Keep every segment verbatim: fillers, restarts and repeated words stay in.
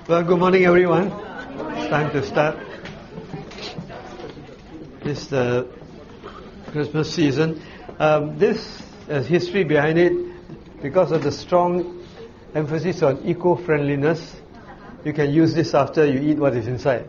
Well, good morning, everyone. It's time to start. It's the Christmas season. Um, this has history behind it because of the strong emphasis on eco-friendliness. You can use this after you eat what is inside.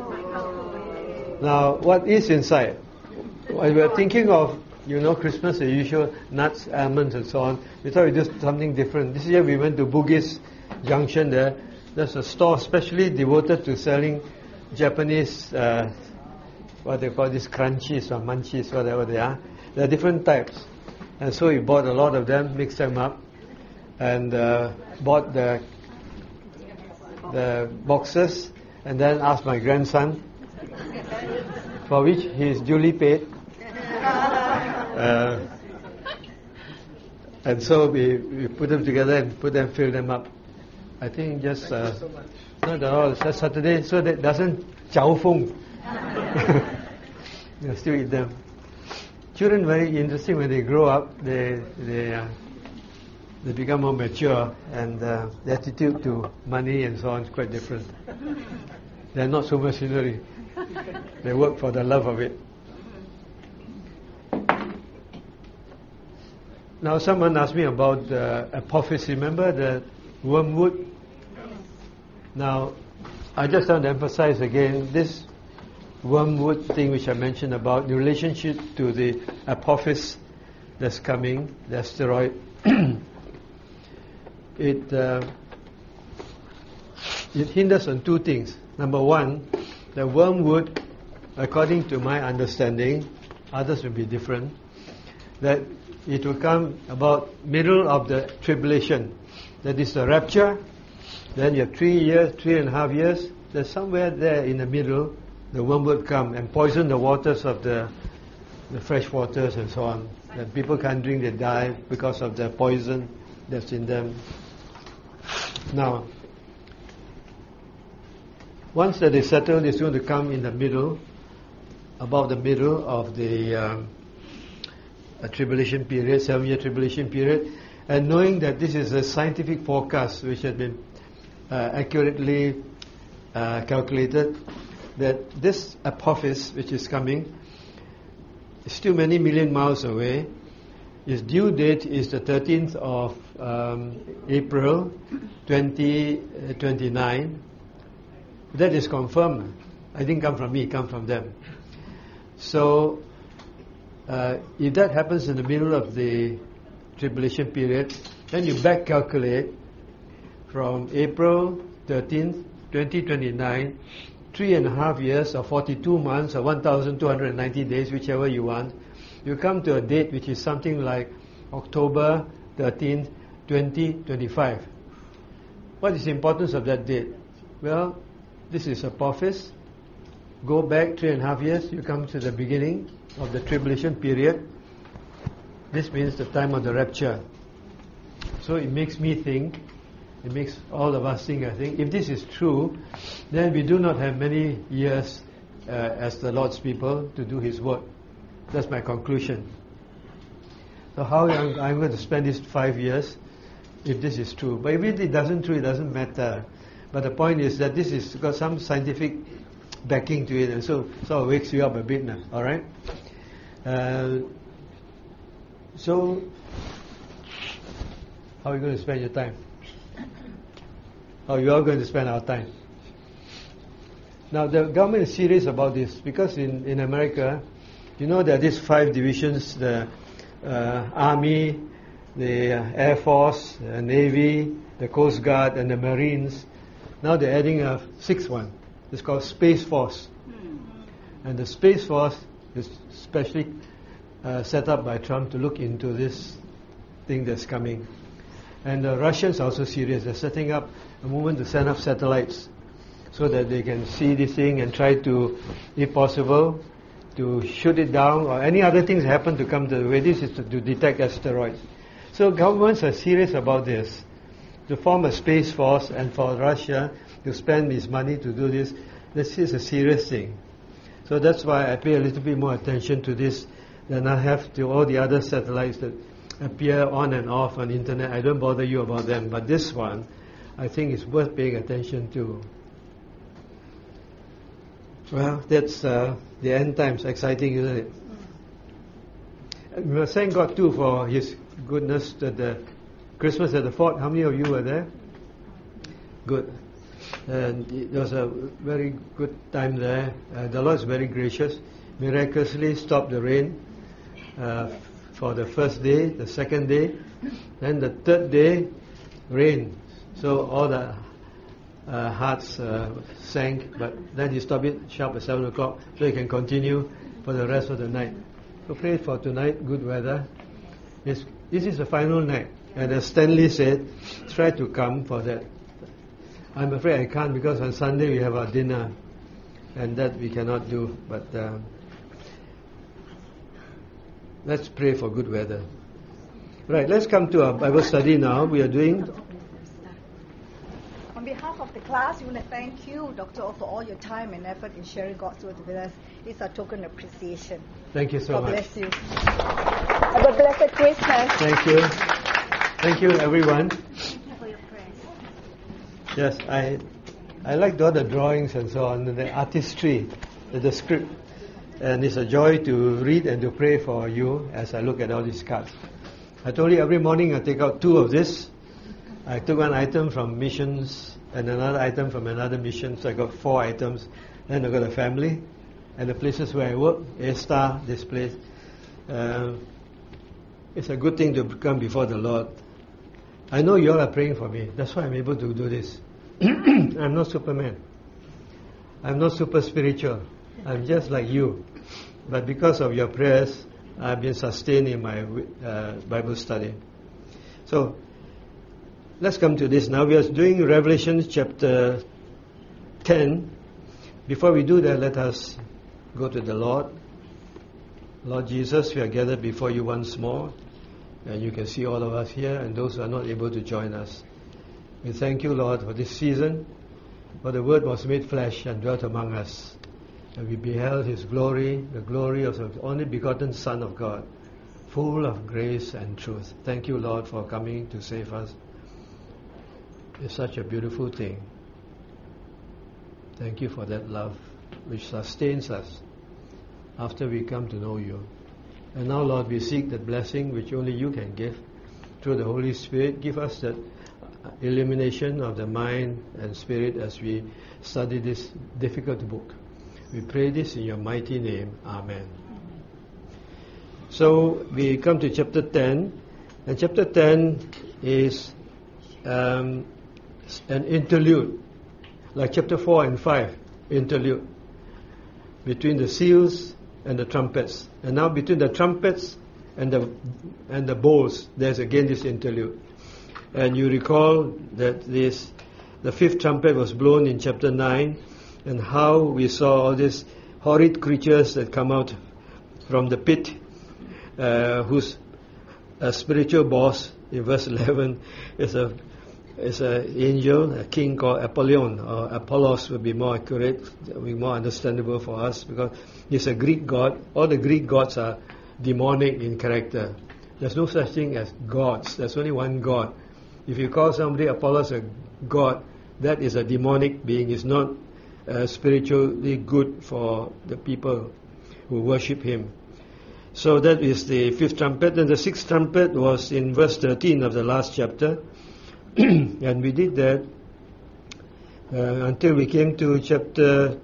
Now, what is inside? While we are thinking of, you know, Christmas, the usual nuts, almonds, and so on, we thought we'd do something different. This year we went to Bugis Junction there. There's a store specially devoted to selling Japanese, uh, what they call these crunchies or munchies, whatever they are. There are different types. And so we bought a lot of them, mixed them up, and uh, bought the the boxes, and then asked my grandson, for which he is duly paid. Uh, and so we, we put them together and put them, fill them up. I think just uh, not at all. It's just Saturday, so that doesn't chow fung. You still eat them. Children very interesting when they grow up. They they uh, they become more mature, and uh, the attitude to money and so on is quite different. They're not so mercenary. They work for the love of it. Now, someone asked me about the apophis. Remember the wormwood? Now, I just want to emphasize again this wormwood thing which I mentioned about the relationship to the apophis that's coming, the asteroid. it uh, it hinders on two things. Number one, the wormwood, according to my understanding, others will be different, that it will come about middle of the tribulation. That is the rapture. Then you have three years, three and a half years. There's somewhere there in the middle, the wormwood come and poison the waters of the the fresh waters and so on. That people can't drink, they die because of the poison that's in them. Now, once that is settled, it's going to come in the middle, about the middle of the um, a tribulation period, seven-year tribulation period. And knowing that this is a scientific forecast which has been uh, accurately uh, calculated, that this apophis which is coming is still many million miles away. Its due date is the thirteenth of um, April twenty twenty-nine. That is confirmed. I didn't come from me, it come from them. So, uh, if that happens in the middle of the tribulation period, then you back calculate from April thirteenth, twenty twenty-nine, three and a half years or forty-two months or one thousand two hundred ninety days, whichever you want, you come to a date which is something like October thirteenth, twenty twenty-five. What is the importance of that date? Well, this is Apophis. Go back three and a half years, you come to the beginning of the tribulation period. This means the time of the rapture. So it makes me think, it makes all of us think, I think, if this is true, then we do not have many years uh, as the Lord's people to do His work. That's my conclusion. So how I'm, I'm going to spend these five years if this is true. But if it doesn't true, it doesn't matter. But the point is that this has got some scientific backing to it, and so sort of wakes you up a bit now. All right? Uh, So, how are you going to spend your time? How are you all going to spend our time? Now, the government is serious about this because in, in America, you know, there are these five divisions, the uh, Army, the uh, Air Force, the Navy, the Coast Guard, and the Marines. Now they're adding a sixth one. It's called Space Force. And the Space Force is specially Uh, set up by Trump to look into this thing that's coming. And the Russians are also serious. They're setting up a movement to send up satellites so that they can see this thing and try to, if possible, to shoot it down or any other things happen to come to the way. This is to, to detect asteroids. So governments are serious about this. To form a space force and for Russia to spend its money to do this, this is a serious thing. So that's why I pay a little bit more attention to this than I have to all the other satellites that appear on and off on the internet. I don't bother you about them, but this one, I think it's worth paying attention to. Well, that's uh, the end times. Exciting, isn't it? We must thank God too for His goodness that the Christmas at the fort. How many of you were there? Good. And it was a very good time there. Uh, the Lord is very gracious. Miraculously stopped the rain uh, for the first day, the second day, then the third day, rain. So all the uh, hearts uh, sank, but then He stopped it sharp at seven o'clock, so you can continue for the rest of the night. So pray for tonight, good weather. This, this is the final night, and as Stanley said, try to come for that. I'm afraid I can't because on Sunday we have our dinner, and that we cannot do. But uh, let's pray for good weather. Right, let's come to our Bible study now. We are doing. On behalf of the class, we want to thank you, Doctor O, for all your time and effort in sharing God's word with us. It's a token of appreciation. Thank you so God much. bless you. Have a blessed Christmas. Thank you. Thank you, everyone. Thank you for your prayers. Yes, I I liked all the drawings and so on, the artistry, the, the script. And it's a joy to read and to pray for you as I look at all these cards. I told you every morning I take out two of this. I took one item from missions and another item from another mission, so I got four items. Then I got a family and the places where I work, A-Star, this place. Uh, it's a good thing to come before the Lord. I know you all are praying for me. That's why I'm able to do this. I'm not Superman. I'm not super spiritual. I'm just like you. But because of your prayers, I've been sustained in my uh, Bible study. So, let's come to this now. We are doing Revelation chapter ten. Before we do that, let us go to the Lord. Lord Jesus, we are gathered before you once more. And you can see all of us here and those who are not able to join us. We thank you, Lord, for this season. For the Word was made flesh and dwelt among us. And we beheld His glory, the glory of the only begotten Son of God, full of grace and truth. Thank you, Lord, for coming to save us. It's such a beautiful thing. Thank you for that love which sustains us after we come to know you. And now, Lord, we seek that blessing which only you can give through the Holy Spirit. Give us that illumination of the mind and spirit as we study this difficult book. We pray this in your mighty name. Amen. So we come to chapter ten, and chapter ten is um, an interlude, like chapter four and five, interlude between the seals and the trumpets. And now between the trumpets and the and the bowls, there's again this interlude. And you recall that this the fifth trumpet was blown in chapter nine, and how we saw all these horrid creatures that come out from the pit, uh, whose uh, spiritual boss in verse eleven is a is an angel, a king called Apollyon, or Apollos would be more accurate, would be more understandable for us, because he's a Greek god. All the Greek gods are demonic in character. There's no such thing as gods. There's only one God. If you call somebody Apollos a god, that is a demonic being. It's not uh, spiritually good for the people who worship him. So that is the fifth trumpet. And the sixth trumpet was in verse thirteen of the last chapter. And we did that uh, until we came to chapter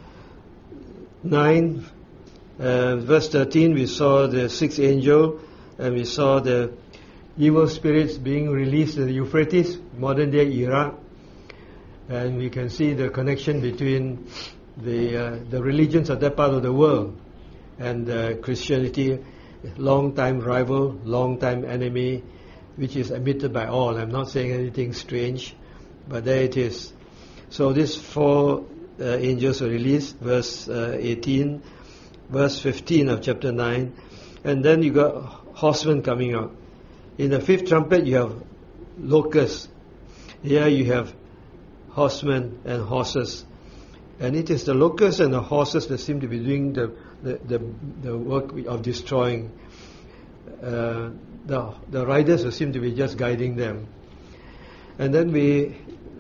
nine, uh, verse thirteen. We saw the sixth angel, and we saw the evil spirits being released in the Euphrates, modern day Iraq. And we can see the connection between the uh, the religions of that part of the world and uh, Christianity, long time rival, long time enemy, which is admitted by all. I'm not saying anything strange, but there it is. So these four uh, angels were released, verse uh, eighteen, verse fifteen of chapter nine, and then you got horsemen coming out. In the fifth trumpet you have locusts. Here you have horsemen and horses. And it is the locusts and the horses that seem to be doing the, the, the, the work of destroying. Uh, the, the riders who seem to be just guiding them. And then we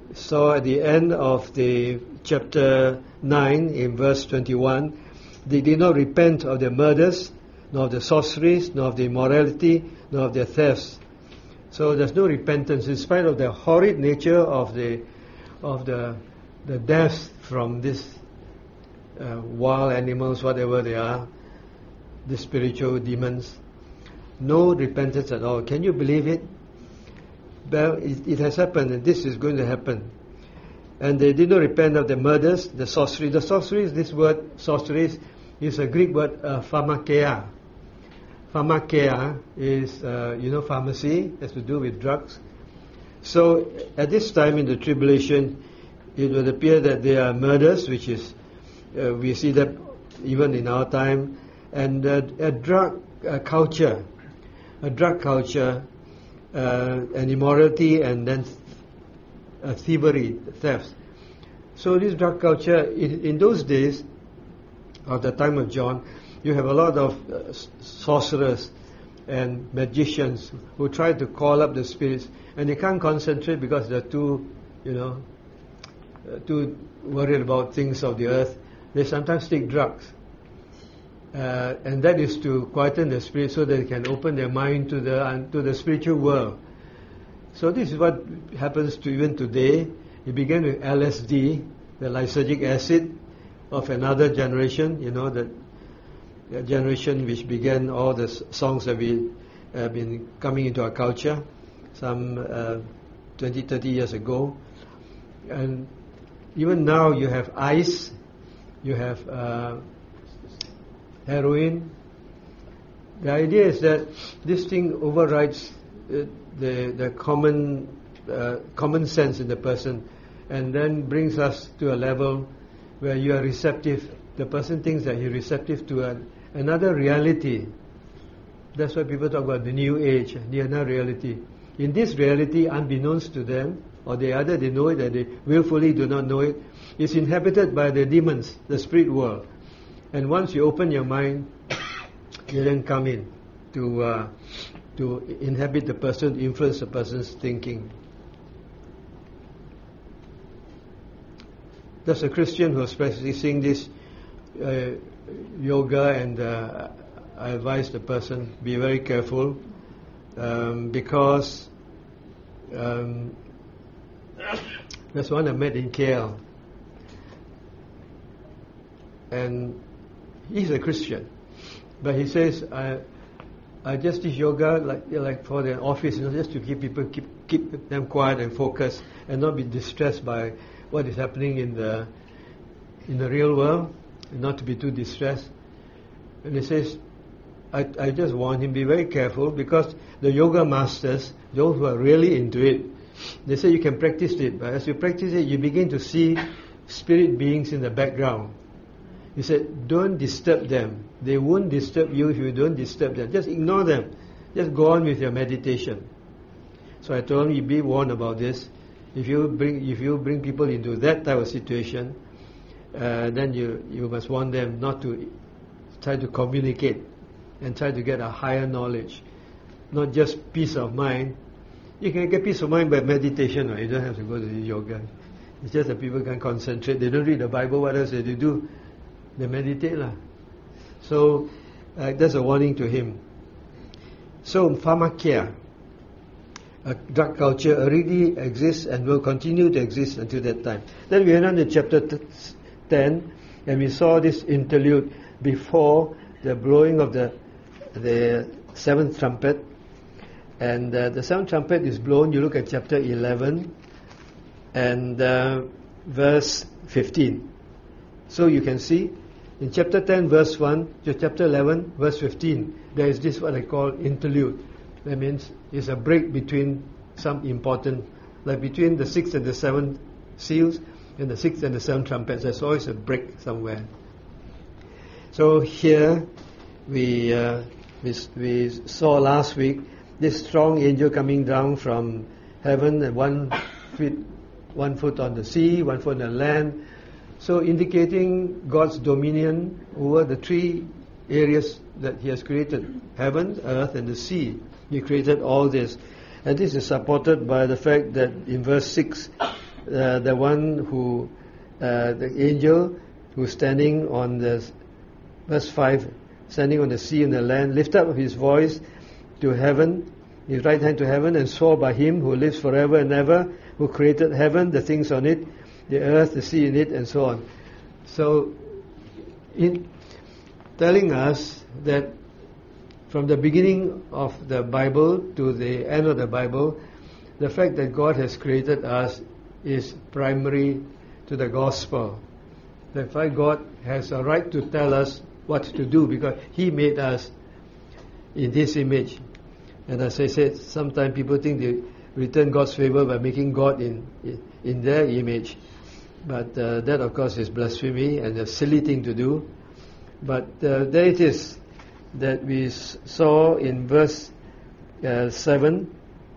saw at the end of the chapter nine in verse twenty-one, they did not repent of their murders, nor of their sorceries, nor of their immorality, nor of their thefts. So there's no repentance in spite of the horrid nature of the of the the deaths from these uh, wild animals, whatever they are, the spiritual demons. No repentance at all. Can you believe it? Well, it, it has happened, and this is going to happen. And they did not repent of the murders, the sorcery. The sorcery is this word, sorceries, is a Greek word, uh, pharmakeia. Pharmakeia is, uh, you know, pharmacy, has to do with drugs. So, at this time in the tribulation, it would appear that there are murders, which is, uh, we see that even in our time, and uh, a drug uh, culture, a drug culture, uh, and immorality, and then uh, thievery, thefts. So this drug culture, in, in those days, of the time of John, you have a lot of uh, sorcerers and magicians who try to call up the spirits, and they can't concentrate because they're too, you know, uh, too worried about things of the earth. They sometimes take drugs. Uh, and that is to quieten the spirit so that they can open their mind to the uh, to the spiritual world. So this is what happens to even today. It began with L S D, the lysergic acid of another generation, you know, the, the generation which began all the s- songs that we have been coming into our culture some uh, twenty, thirty years ago. And even now you have ice, you have uh, heroin. The idea is that this thing overrides uh, the the common uh, common sense in the person, and then brings us to a level where you are receptive. The person thinks that he's receptive to a, another reality. That's why people talk about the new age, the another reality. In this reality, unbeknownst to them, or they either they know it or they willfully do not know it, is inhabited by the demons, the spirit world. And once you open your mind, you then come in to uh, to inhabit the person, influence the person's thinking. There's a Christian who was practicing this uh, yoga, and uh, I advise the person be very careful um, because um, there's one I met in K L, and he's a Christian, but he says, I, I just teach yoga like like for the office, you know, just to keep people keep keep them quiet and focused, and not be distressed by what is happening in the in the real world, and not to be too distressed. And he says, I I just warn him, be very careful, because the yoga masters, those who are really into it, they say you can practice it, but as you practice it, you begin to see spirit beings in the background. He said, don't disturb them. They won't disturb you if you don't disturb them. Just ignore them. Just go on with your meditation. So I told him, you be warned about this. If you bring if you bring people into that type of situation, uh, then you, you must warn them not to try to communicate and try to get a higher knowledge, not just peace of mind. You can get peace of mind by meditation, right? You don't have to go to the yoga. It's just that people can concentrate. They don't read the Bible. What else do they do? They meditate lah. So uh, that's a warning to him. So pharmakeia, a drug culture, already exists and will continue to exist until that time. Then we went on to chapter t- ten, and we saw this interlude before the blowing of the the seventh trumpet. And uh, the seventh trumpet is blown. You look at chapter eleven and uh, verse fifteen. So you can see in chapter ten verse one to chapter eleven verse fifteen, there is this what I call interlude. That means it's a break between some important, like between the sixth and the seventh seals and the sixth and the seventh trumpets. There's always a break somewhere. So here we uh, we, we saw last week this strong angel coming down from heaven, and one feet, one foot on the sea, one foot on the land. So indicating God's dominion over the three areas that He has created: heaven, earth, and the sea. He created all this, and this is supported by the fact that in verse six uh, the one who, uh, the angel who's standing on the, verse five, standing on the sea and the land, lift up his voice to heaven, his right hand to heaven, and swore by him who lives forever and ever, who created heaven, the things on it, the earth, the sea in it, and so on. So, in telling us that from the beginning of the Bible to the end of the Bible, the fact that God has created us is primary to the gospel. The fact God has a right to tell us what to do because He made us in His image. And as I said, sometimes people think they return God's favor by making God in in their image. But uh, that, of course, is blasphemy and a silly thing to do. But uh, there it is that we s- saw in verse uh, seven.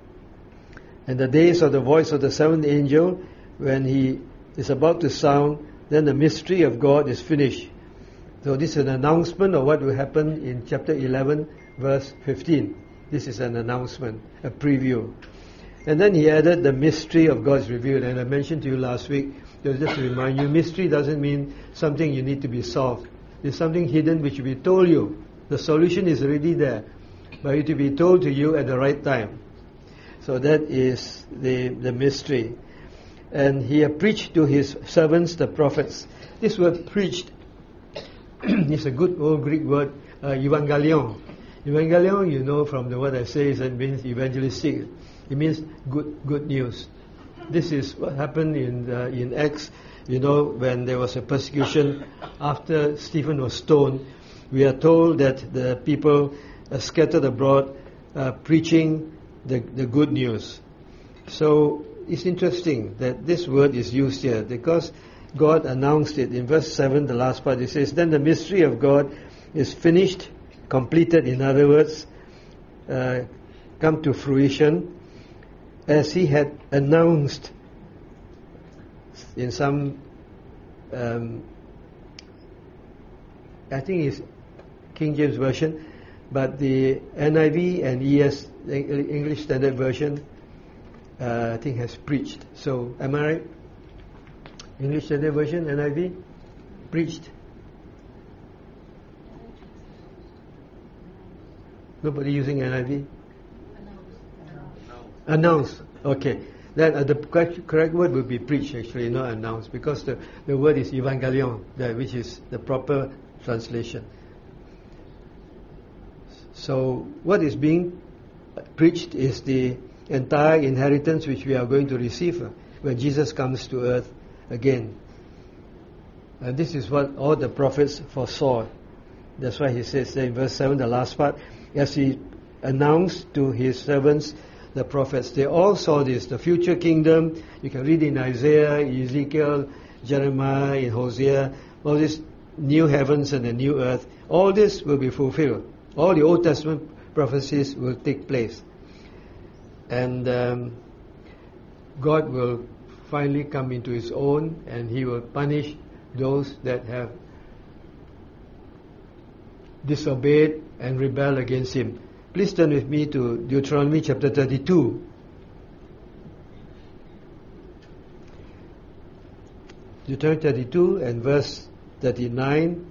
And the days of the voice of the seventh angel, when he is about to sound, then the mystery of God is finished. So this is an announcement of what will happen in chapter eleven, verse fifteen. This is an announcement, a preview. And then he added the mystery of God is revealed. And I mentioned to you last week, just to remind you, mystery doesn't mean something you need to be solved. It's something hidden which will be told you. The solution is already there, but it will be told to you at the right time. So that is the the mystery. And he preached to his servants, the prophets. This word preached is a good old Greek word, uh, evangelion. Evangelion, you know from the word I say, is it means evangelistic. It means good good news. This is what happened in uh, in Acts. You know, when there was a persecution after Stephen was stoned, we are told that the people uh, scattered abroad uh, preaching the the good news. So it's interesting that this word is used here because God announced it in verse seven, the last part. It says, "Then the mystery of God is finished, completed. In other words, uh, come to fruition, as He had announced." In some, um, I think it's King James Version, but the N I V and E S, English Standard Version, uh, I think has preached. So, am I right? English Standard Version, N I V, preached. Nobody using N I V? Announced. Announced. Okay. Then uh, the correct, correct word would be preach, actually, not announced, because the, the word is evangelion, that, which is the proper translation. So what is being preached is the entire inheritance which we are going to receive uh, when Jesus comes to earth again. And this is what all the prophets foresaw. That's why he says there in verse seven, the last part, as he announced to his servants, the prophets, they all saw this, the future kingdom. You can read in Isaiah, Ezekiel, Jeremiah, in Hosea, all these new heavens and a new earth. All this will be fulfilled. All the Old Testament prophecies will take place. And um, God will finally come into His own, and He will punish those that have disobeyed and rebelled against Him. Please turn with me to Deuteronomy chapter thirty-two. Deuteronomy thirty-two and verse thirty-nine.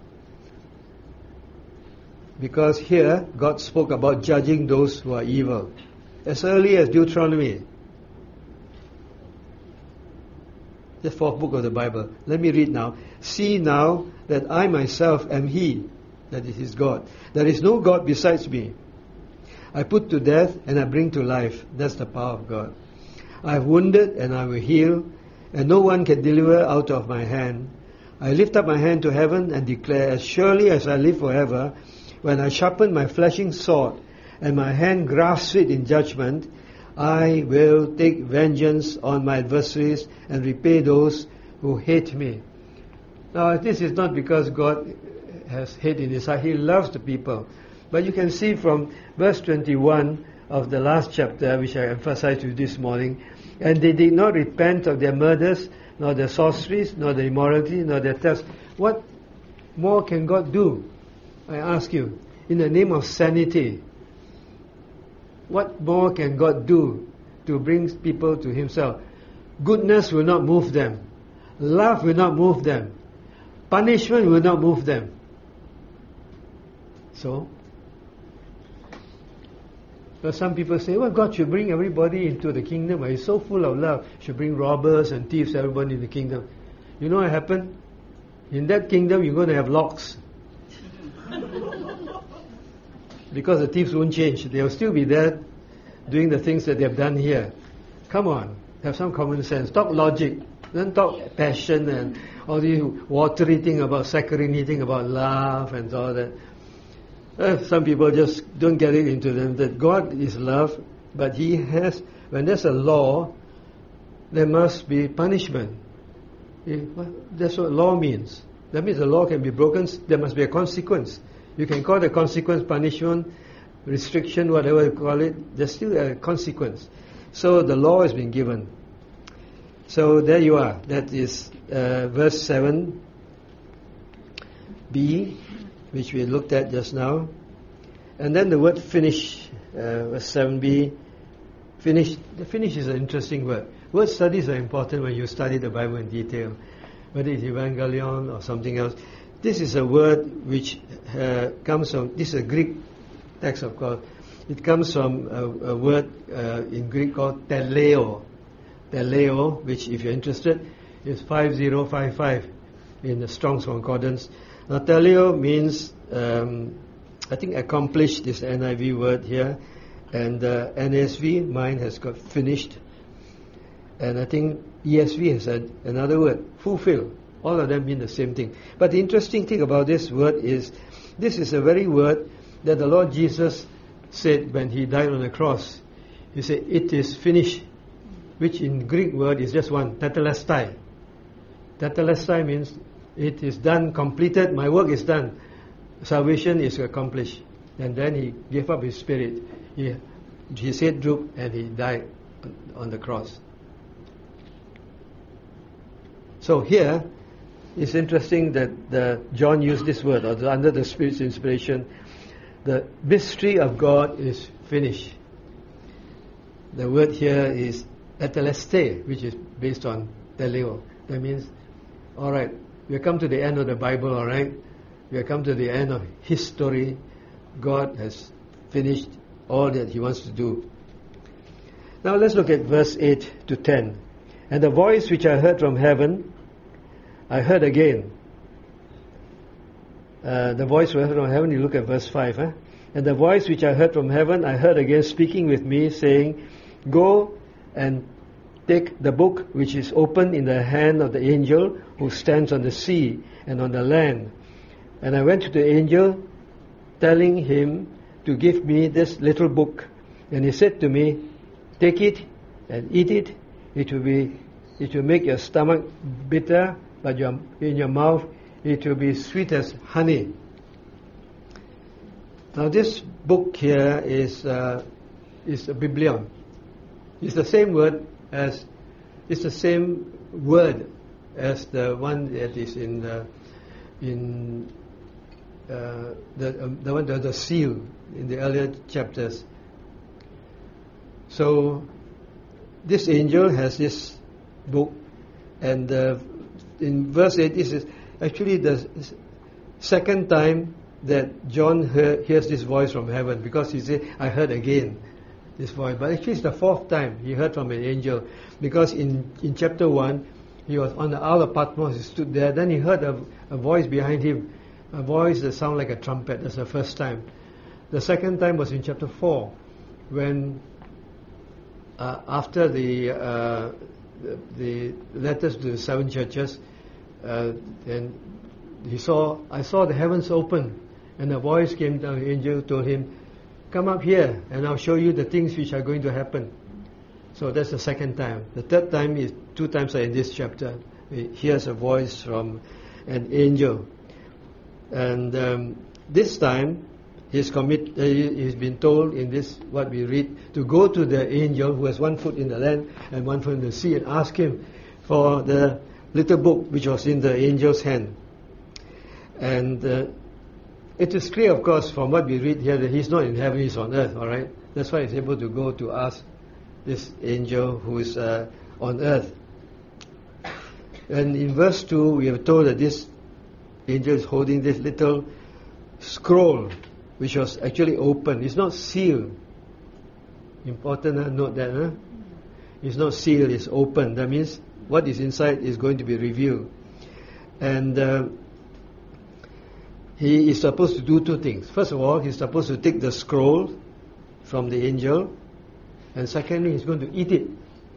Because here God spoke about judging those who are evil. As early as Deuteronomy. The fourth book of the Bible. Let me read now. See now that I myself am He, that is His God. There is no God besides me. I put to death and I bring to life. That's the power of God. I have wounded and I will heal, and no one can deliver out of my hand. I lift up my hand to heaven and declare, as surely as I live forever, when I sharpen my flashing sword and my hand grasps it in judgment, I will take vengeance on my adversaries and repay those who hate me. Now, this is not because God has hate in His heart. He loves the people. But you can see from verse twenty-one of the last chapter, which I emphasized to you this morning, and they did not repent of their murders, nor their sorceries, nor their immorality, nor their thefts. What more can God do? I ask you, in the name of sanity, what more can God do to bring people to Himself? Goodness will not move them. Love will not move them. Punishment will not move them. So, but some people say, well, God should bring everybody into the kingdom. He's so full of love. Should bring robbers and thieves, everybody in the kingdom. You know what happened? In that kingdom, you're going to have locks. Because the thieves won't change. They'll still be there doing the things that they've done here. Come on, have some common sense. Talk logic. Don't talk passion and all the watery thing about saccharine thing about love and all that. Uh, some people just don't get it into them that God is love, but He has, when there's a law, there must be punishment. That's what law means. That means the law can be broken, there must be a consequence. You can call the consequence punishment, restriction, whatever you call it, there's still a consequence. So the law has been given. So there you are. That is uh, verse seven b, which we looked at just now. And then the word finish, uh, verse seven b, finish. The finish is an interesting word. Word studies are important when you study the Bible in detail, whether it's Evangelion or something else. This is a word which uh, comes from, this is a Greek text of course. It comes from a, a word uh, in Greek called teleo. Teleo, which if you're interested, is five zero five five in the Strong's Concordance. Now teleo means, um, I think accomplished, this N I V word here, and uh, N A S V, mine has got finished, and I think E S V has a, another word, fulfill. All of them mean the same thing. But the interesting thing about this word is, this is a very word that the Lord Jesus said when He died on the cross. He said, it is finished, which in Greek word is just one, tetelestai. Tetelestai means, it is done, completed, my work is done. Salvation is accomplished. And then He gave up His spirit. He, he said droop and He died on the cross. So here, it's interesting that the, John used this word, or the, under the Spirit's inspiration, the mystery of God is finished. The word here is tetelestai, which is based on teleo. That means, alright, we have come to the end of the Bible, alright? We have come to the end of history. God has finished all that He wants to do. Now let's look at verse eight to ten. And the voice which I heard from heaven, I heard again. Uh, the voice which I heard from heaven, you look at verse five. Huh? And the voice which I heard from heaven, I heard again speaking with me, saying, go and take the book which is open in the hand of the angel who stands on the sea and on the land. And I went to the angel, telling him to give me this little book. And he said to me, take it and eat it. It will be, it will make your stomach bitter, but your, in your mouth it will be sweet as honey. Now this book here is uh, is a Biblion. It's the same word as it's the same word as the one that is in the, in uh, the um, the one the, the seal in the earlier chapters. So this angel has this book, and uh, in verse eight, this is actually the second time that John heard, hears this voice from heaven, because he said, I heard again this voice. But actually it's the fourth time he heard from an angel, because in, in chapter one, he was on the Isle of Patmos, he stood there, then he heard a, a voice behind him, a voice that sounded like a trumpet. That's the first time. The second time was in chapter four, when uh, after the, uh, the the letters to the seven churches, uh, and he saw, I saw the heavens open, and a voice came down, the angel told him, come up here and I'll show you the things which are going to happen. So that's the second time. The third time is, two times are in this chapter. He hears a voice from an angel. And um, this time, he's, commit, uh, he's been told in this, what we read, to go to the angel who has one foot in the land and one foot in the sea, and ask him for the little book which was in the angel's hand. And uh, it is clear, of course, from what we read here, that he's not in heaven, he's on earth, alright? That's why he's able to go to ask this angel who is uh, on earth. And in verse two, we are told that this angel is holding this little scroll, which was actually open. It's not sealed. Important, uh, note that. Huh? It's not sealed, it's open. That means what is inside is going to be revealed. And uh, he is supposed to do two things. First of all, he's supposed to take the scroll from the angel, and secondly, he's going to eat it.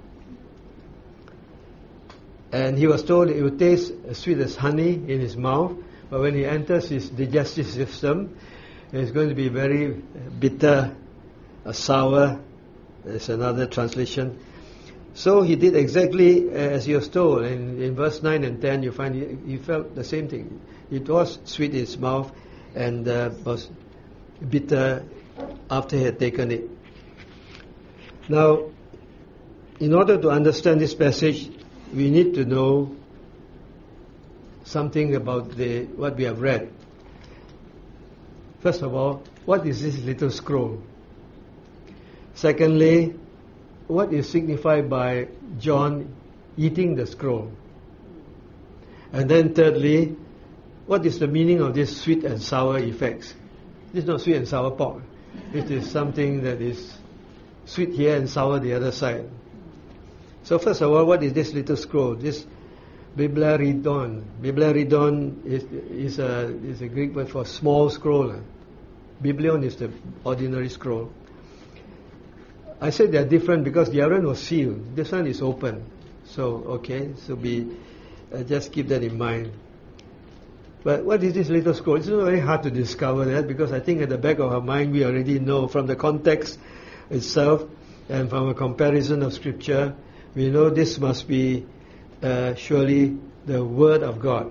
And he was told it would taste as sweet as honey in his mouth, but when he enters his digestive system, it's going to be very bitter, uh, sour. There's another translation. So he did exactly as he was told. And in verse nine and ten, you find he, he felt the same thing. It was sweet in his mouth and uh, was bitter after he had taken it. Now, in order to understand this passage, we need to know something about the what we have read. First of all, what is this little scroll? Secondly, what is signified by John eating the scroll? And then thirdly, what is the meaning of this sweet and sour effects? This is not sweet and sour pork. It is something that is sweet here and sour the other side. So first of all, what is this little scroll? This Biblaridon. Biblaridon is, is, a, is a Greek word for small scroll. Biblion is the ordinary scroll. I said they are different because the other one was sealed. This one is open. So, okay, so be, uh, just keep that in mind. But what is this little scroll? It's not very hard to discover that because I think at the back of our mind we already know from the context itself and from a comparison of Scripture, we know this must be uh, surely the Word of God.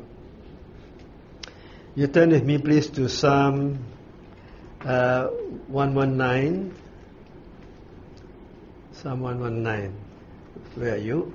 You turn with me please to Psalm uh, one nineteen. Psalm one nineteen. Where are you?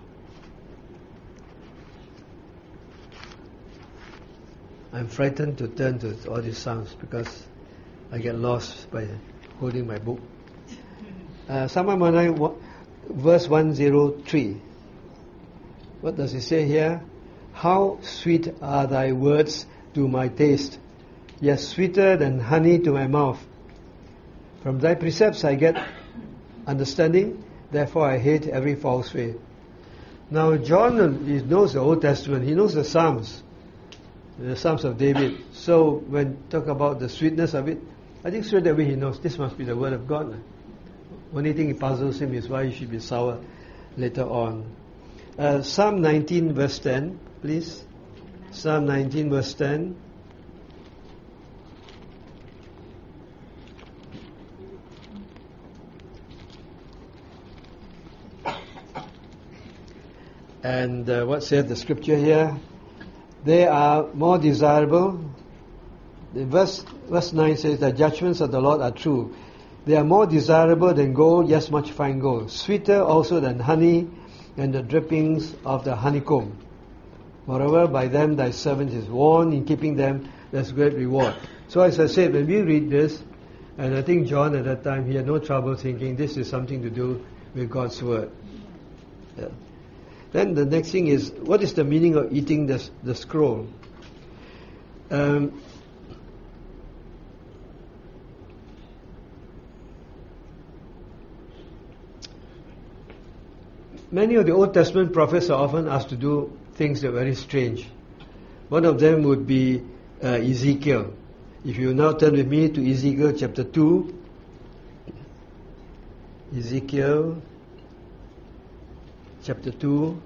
I'm frightened to turn to all these psalms because I get lost by holding my book. Uh, Psalm one nineteen, verse one oh three. What does it say here? How sweet are thy words to my taste, yes, sweeter than honey to my mouth. From thy precepts I get understanding, therefore I hate every false way. Now John he knows the Old Testament, he knows the Psalms, the Psalms of David. So when talk about the sweetness of it, I think straight away he knows this must be the Word of God. Only thing that puzzles him is why it should be sour later on. Uh, Psalm nineteen verse ten, please. Psalm nineteen verse ten. And uh, what says the scripture here? They are more desirable. The verse, verse nine says, the judgments of the Lord are true. They are more desirable than gold, yes, much fine gold. Sweeter also than honey and the drippings of the honeycomb. Moreover, by them thy servant is warned, in keeping them there's great reward. So as I said, when we read this, and I think John at that time, he had no trouble thinking this is something to do with God's Word. Yeah. Then the next thing is, what is the meaning of eating the, the scroll? Um, many of the Old Testament prophets are often asked to do things that are very strange. One of them would be uh, Ezekiel. If you now turn with me to Ezekiel chapter two. Ezekiel chapter two.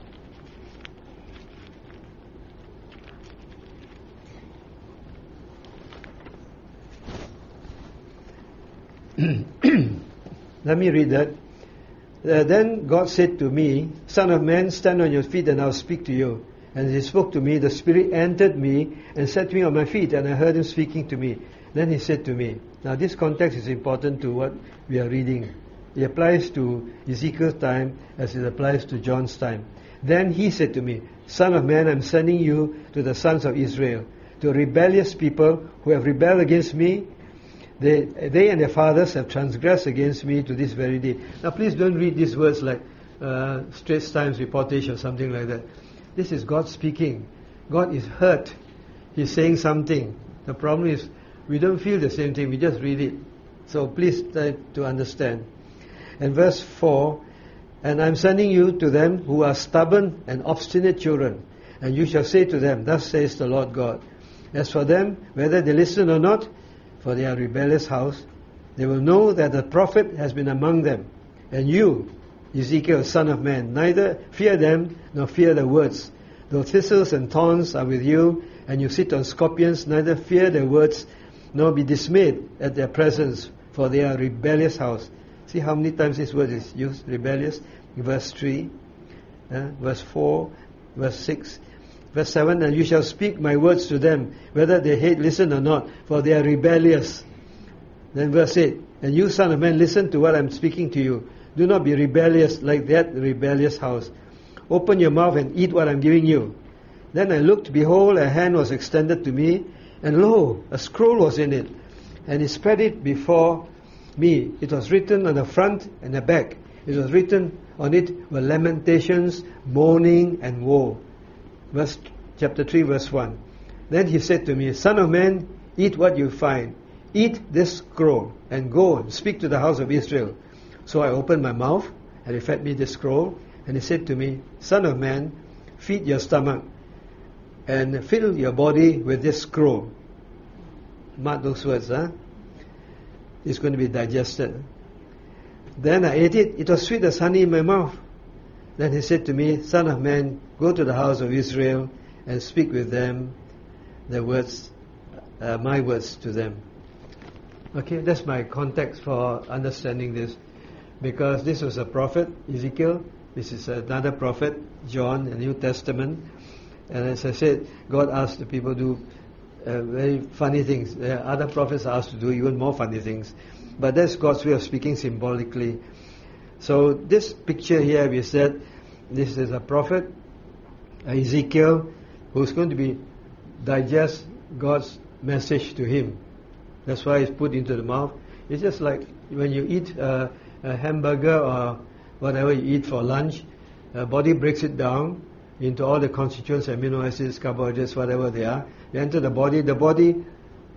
Let me read that. Uh, then God said to me, Son of man, stand on your feet and I'll speak to you. And he spoke to me, the Spirit entered me and set me on my feet, and I heard him speaking to me. Then he said to me, now this context is important to what we are reading. It applies to Ezekiel's time as it applies to John's time. Then he said to me, Son of man, I'm sending you to the sons of Israel, to a rebellious people who have rebelled against me. They, they and their fathers have transgressed against me to this very day. Now please don't read these words like uh, Straits Times reportage or something like that. This is God speaking. God is hurt. He's saying something. The problem is we don't feel the same thing. We just read it. So please try to understand. And verse four, and I'm sending you to them who are stubborn and obstinate children. And you shall say to them, thus says the Lord God. As for them, whether they listen or not, for they are a rebellious house, they will know that the prophet has been among them. And you, Ezekiel, son of man, neither fear them nor fear their words. Though thistles and thorns are with you, and you sit on scorpions, neither fear their words, nor be dismayed at their presence, for they are a rebellious house. See how many times this word is used, rebellious? Verse three, uh, verse four, verse six, verse seven, and you shall speak my words to them, whether they hate, listen or not, for they are rebellious. Then verse eight, and you, son of man, listen to what I'm speaking to you. Do not be rebellious like that rebellious house. Open your mouth and eat what I'm giving you. Then I looked, behold, a hand was extended to me, and lo, a scroll was in it. And he spread it before me. It was written on the front and the back. It was written on it were lamentations, mourning, and woe. Verse, chapter three, verse one. Then he said to me, Son of man, eat what you find. Eat this scroll, and go and speak to the house of Israel. So I opened my mouth, and he fed me the scroll, and he said to me, Son of man, feed your stomach, and fill your body with this scroll. Mark those words, huh? It's going to be digested. Then I ate it. It was sweet as honey in my mouth. Then he said to me, Son of man, go to the house of Israel and speak with them the words, uh, my words to them. Okay, that's my context for understanding this. Because this was a prophet, Ezekiel. This is another prophet, John, the New Testament. And as I said, God asked the people to do uh, very funny things. Uh, other prophets are asked to do even more funny things. But that's God's way of speaking symbolically. So this picture here, we said, this is a prophet, Ezekiel, who's going to be digest God's message to him. That's why it's put into the mouth. It's just like when you eat uh, a hamburger or whatever you eat for lunch, the body breaks it down into all the constituents, amino acids, carbohydrates, whatever they are. They enter the body. The body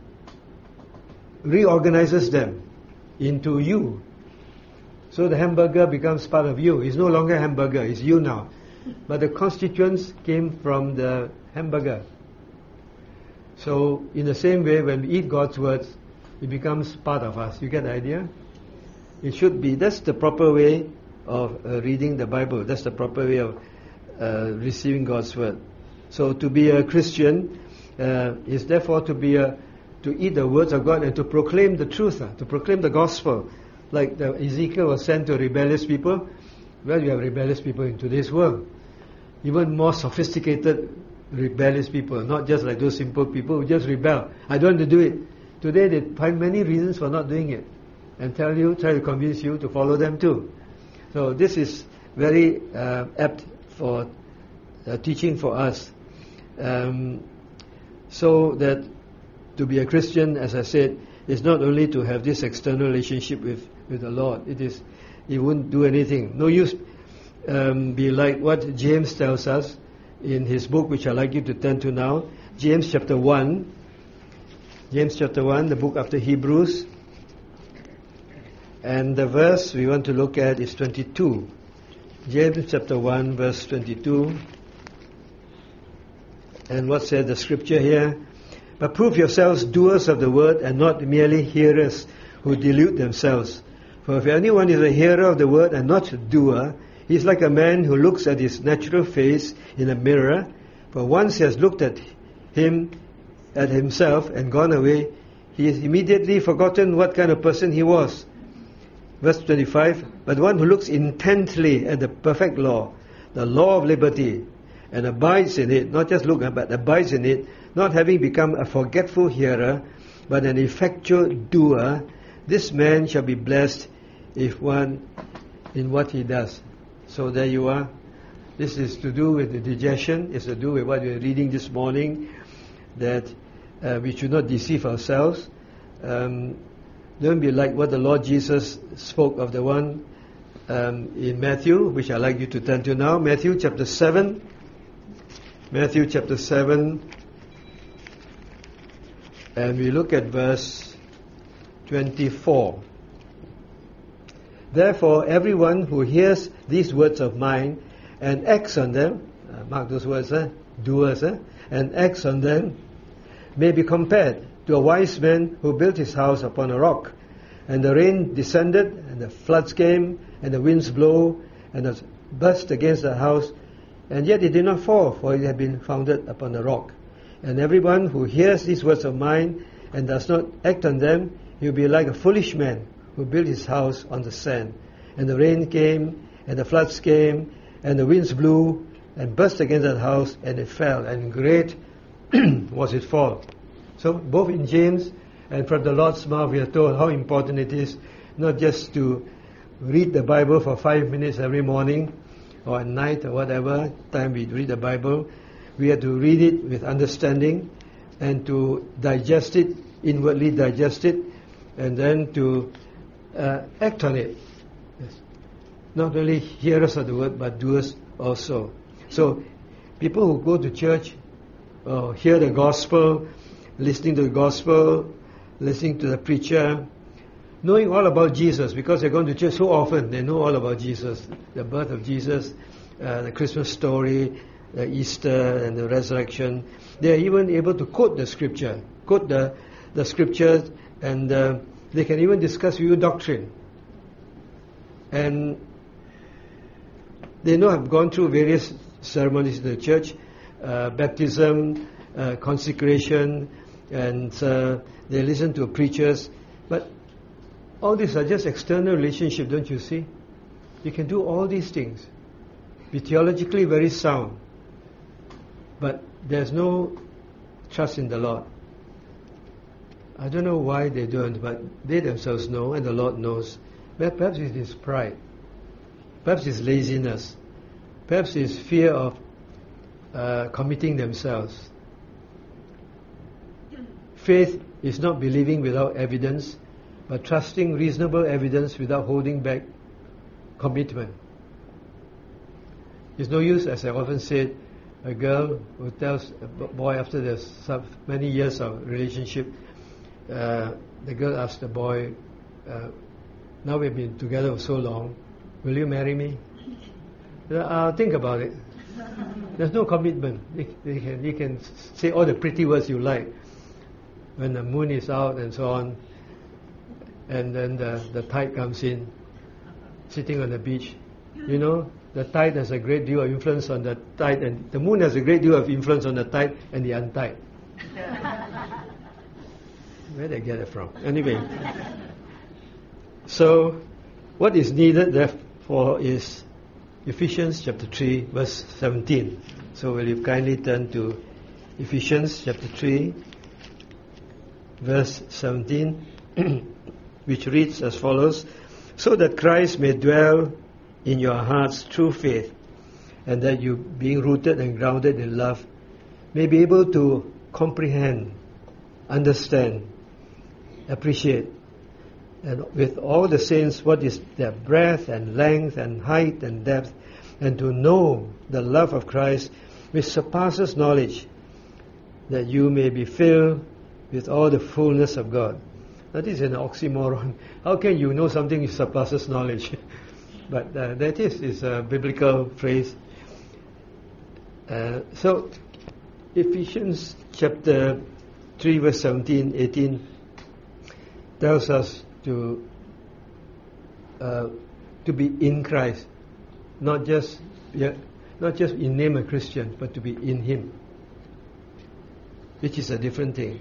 reorganizes them into you. So the hamburger becomes part of you. It's no longer hamburger, it's you now. But the constituents came from the hamburger. So in the same way, when we eat God's words, it becomes part of us. You get the idea? It should be. That's the proper way of uh, reading the Bible. That's the proper way of uh, receiving God's word. So to be a Christian uh, is therefore to be a, to eat the words of God and to proclaim the truth, uh, to proclaim the gospel. Like the Ezekiel was sent to rebellious people. Well, you have rebellious people in today's world. Even more sophisticated rebellious people, not just like those simple people who just rebel. I don't want to do it. Today they find many reasons for not doing it and tell you, try to convince you to follow them too. So this is very uh, apt for uh, teaching for us. Um, so that to be a Christian, as I said, is not only to have this external relationship with, with the Lord. It is, it wouldn't do anything. No use um, be like what James tells us in his book, which I'd like you to turn to now. James chapter one. James chapter one, the book after Hebrews. And the verse we want to look at is twenty-two. James chapter one, verse twenty-two. And what said the scripture here? But prove yourselves doers of the word and not merely hearers who delude themselves. For if anyone is a hearer of the word and not a doer, he is like a man who looks at his natural face in a mirror. For once he has looked at him, at himself and gone away, he has immediately forgotten what kind of person he was. Verse twenty-five, but one who looks intently at the perfect law, the law of liberty, and abides in it, not just look, but abides in it, not having become a forgetful hearer, but an effectual doer, this man shall be blessed if one in what he does. So there you are. This is to do with the digestion. It's to do with what we are reading this morning, that uh, we should not deceive ourselves. Um, don't be like what the Lord Jesus spoke of the one um, in Matthew, which I'd like you to turn to now. Matthew chapter seven. Matthew chapter seven, and we look at verse twenty-four. Therefore, everyone who hears these words of mine and acts on them, uh, mark those words, eh? doers, eh? and acts on them, may be compared to a wise man who built his house upon a rock. And the rain descended, and the floods came, and the winds blew, and it burst against the house, and yet it did not fall, for it had been founded upon a rock. And everyone who hears these words of mine and does not act on them, he will be like a foolish man who built his house on the sand. And the rain came, and the floods came, and the winds blew, and burst against that house, and it fell, and great was its fall. So both in James and from the Lord's mouth we are told how important it is not just to read the Bible for five minutes every morning or at night or whatever time we read the Bible. We have to read it with understanding and to digest it, inwardly digest it, and then to uh, act on it. Yes. Not only hearers of the word, but doers also. So people who go to church, uh, hear the gospel, listening to the gospel, listening to the preacher, knowing all about Jesus, because they're going to church so often, they know all about Jesus, the birth of Jesus, uh, the Christmas story, the Easter and the resurrection. They are even able to quote the scripture, quote the, the scriptures, and uh, they can even discuss with you doctrine. And they know have gone through various ceremonies in the church, uh, baptism, uh, consecration, and uh, they listen to preachers. But all these are just external relationships, don't you see? You can do all these things, be theologically very sound, but there's no trust in the Lord. I don't know why they don't, but they themselves know, and the Lord knows. Perhaps it is pride, perhaps it's laziness, perhaps it's fear of uh, committing themselves. Faith is not believing without evidence, but trusting reasonable evidence without holding back commitment. It's no use, as I often said, a girl who tells a boy after there's many years of relationship, uh, the girl asks the boy, uh, now we've been together for so long, will you marry me? I'll think about it. There's no commitment. You, you, can, you can say all the pretty words you like when the moon is out and so on, and then the, the tide comes in, sitting on the beach. You know, the tide has a great deal of influence on the tide, and the moon has a great deal of influence on the tide and the untide. Where did I get it from? Anyway, so what is needed therefore is Ephesians chapter three, verse seventeen. So will you kindly turn to Ephesians chapter three, verse seventeen, which reads as follows: so that Christ may dwell in your hearts through faith, and that you, being rooted and grounded in love, may be able to comprehend, understand, appreciate, and with all the saints what is their breadth and length and height and depth, and to know the love of Christ which surpasses knowledge, that you may be filled with all the fullness of God. That is an oxymoron. How can you know something which surpasses knowledge? But uh, that is, is a biblical phrase. Uh, so, Ephesians chapter three, verse seventeen, eighteen tells us to uh, to be in Christ, not just yeah, not just in name a Christian, but to be in Him, which is a different thing.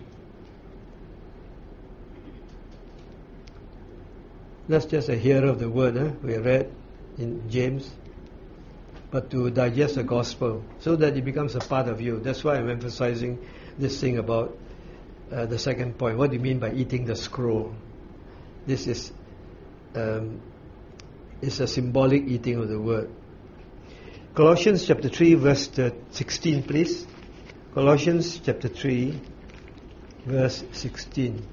That's just a hearer of the word, eh? We read in James, but to digest the gospel so that it becomes a part of you. That's why I'm emphasizing this thing about uh, the second point. What do you mean by eating the scroll? This is um, is a symbolic eating of the word. Colossians chapter three, verse sixteen, please. Colossians chapter three, verse sixteen.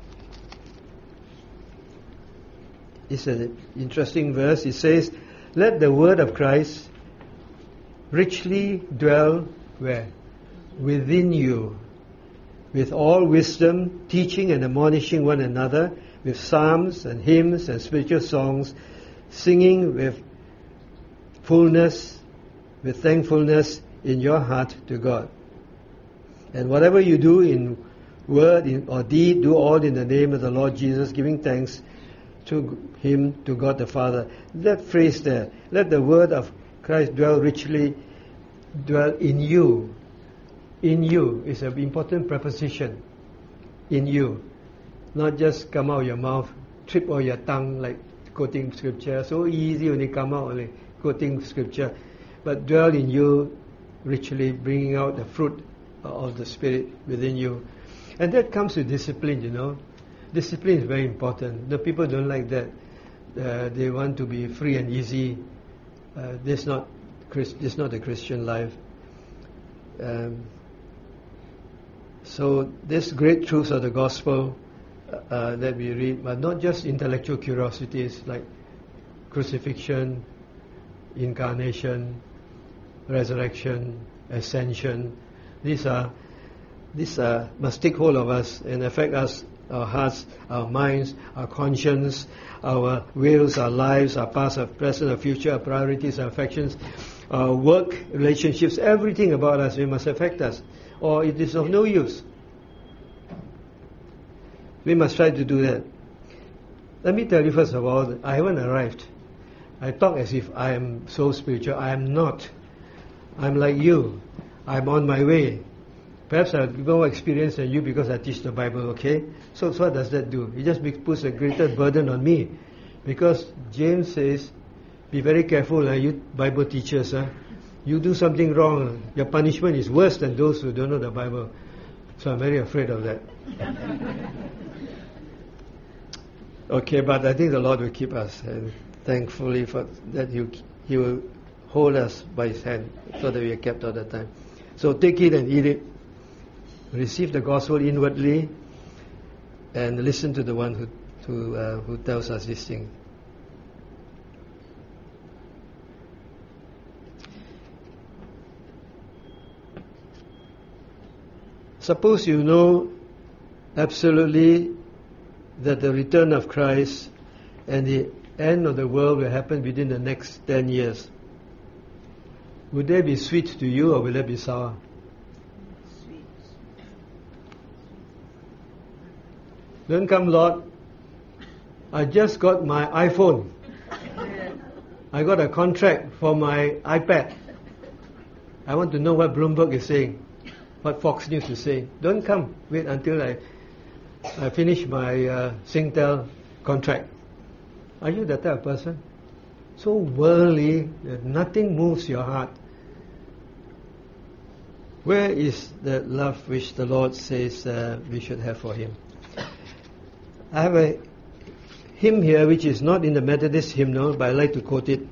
It's an interesting verse. It says, let the word of Christ richly dwell Where? Within you. With all wisdom, teaching and admonishing one another with psalms and hymns and spiritual songs, singing with fullness, with thankfulness in your heart to God. And whatever you do in word in, or deed, do all in the name of the Lord Jesus, giving thanks to Him, to God the Father. That phrase there, let the word of Christ dwell richly, dwell in you. In you is an important preposition. In you. Not just come out your mouth, trip on your tongue like quoting scripture. So easy when they come out only quoting scripture. But dwell in you richly, bringing out the fruit of the Spirit within you. And that comes with discipline, you know. Discipline is very important. The people don't like that. Uh, they want to be free and easy. Uh, this is not Christ, this is not the Christian life. Um, so these great truths of the gospel uh, that we read, but not just intellectual curiosities like crucifixion, incarnation, resurrection, ascension. These are these are must take hold of us and affect us, our hearts, our minds, our conscience, our wills, our lives, our past, our present, our future, our priorities, our affections, our work, relationships, everything about us. It must affect us, or it is of no use. We must try to do that. Let me tell you first of all, I haven't arrived. I talk as if I am so spiritual. I am not. I'm like you. I'm on my way. Perhaps I have more experience than you because I teach the Bible, okay? So, so what does that do? It just puts a greater burden on me. Because James says, be very careful, uh, you Bible teachers. Uh, you do something wrong, your punishment is worse than those who don't know the Bible. So I'm very afraid of that. Okay, but I think the Lord will keep us. And thankfully for that He, he will hold us by His hand so that we are kept all the time. So take it and eat it. Receive the gospel inwardly and listen to the one who who, uh, who tells us this thing. Suppose you know absolutely that the return of Christ and the end of the world will happen within the next ten years. Would they be sweet to you or will they be sour? Don't come, Lord. I just got my iPhone. I got a contract for my iPad. I want to know what Bloomberg is saying, what Fox News is saying. Don't come. Wait until I, I finish my uh, Singtel contract. Are you that type of person? So worldly that nothing moves your heart. Where is the love which the Lord says uh, we should have for Him? I have a hymn here which is not in the Methodist hymnal, but I like to quote it.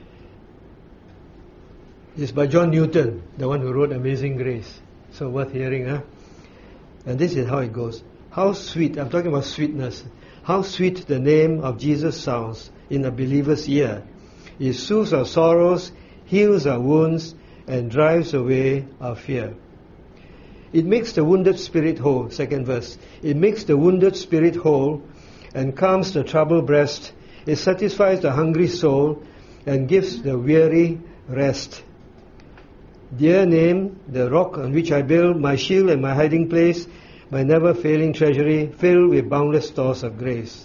It's by John Newton, the one who wrote Amazing Grace. So worth hearing, huh? And this is how it goes. How sweet, I'm talking about sweetness. How sweet the name of Jesus sounds in a believer's ear. It soothes our sorrows, heals our wounds, and drives away our fear. It makes the wounded spirit whole, second verse. It makes the wounded spirit whole and calms the troubled breast. It satisfies the hungry soul and gives the weary rest. Dear name, the rock on which I build, my shield and my hiding place, my never-failing treasury filled with boundless stores of grace.